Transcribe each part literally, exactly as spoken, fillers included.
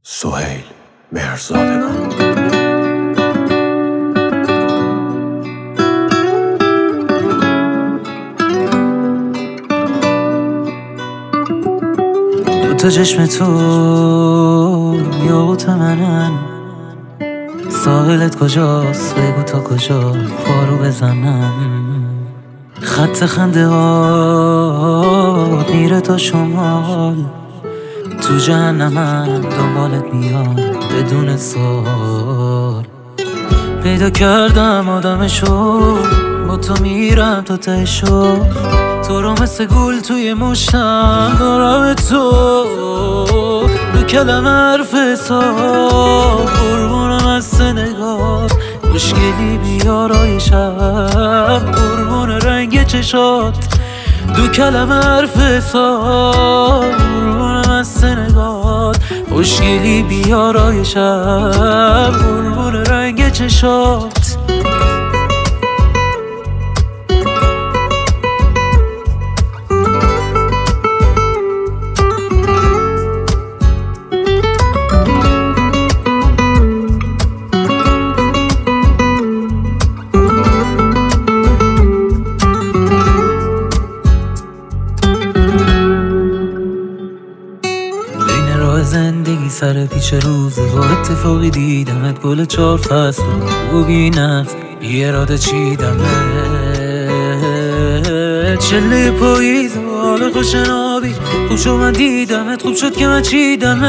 سهیل مهرزادگان. دوتا چشم تو یاقوت منن، ساحلت کجاست بگو تا کجا پارو بزنم. خط خنده ها میره تا شمال، تو جهنمم دنبالت میام بدون سوال. پیدا کردم آدمشو، با تو میرم تا تهشو، تو رو مثل گل توی مشتم دارم تو. دو کلمه حرف حساب قربونم از نگاه، خوشگلی بیارای شب قربون رنگ چشات. دو کلمه حرف حساب قربونم از نگاه، خوشگلی بیارای شب قربون رنگ چشات. زندگی سر پیچ روزه با اتفاقی دیدمت، گل چار فصل و بی نفس بی اراده چیدمت. چله پاییز و حال خوشنابی خوب شد من دیدمت، خوب شد که من چیدمت.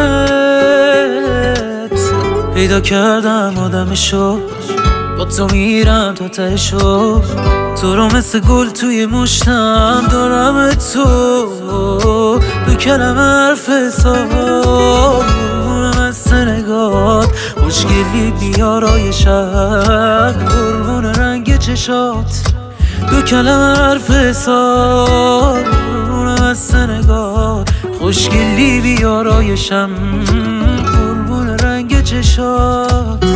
پیدا کردم آدمشو، با تو میرم تا تهشو، تو رو مثل گل توی مشتم دارم تو. دو کلمه حرف حساب قربونم از نگات، خوشگلی بیارای شب قربون رنگ چشات. دو کلمه حرف حساب قربونم از نگات، خوشگلی بیارای شب قربون رنگ چشات.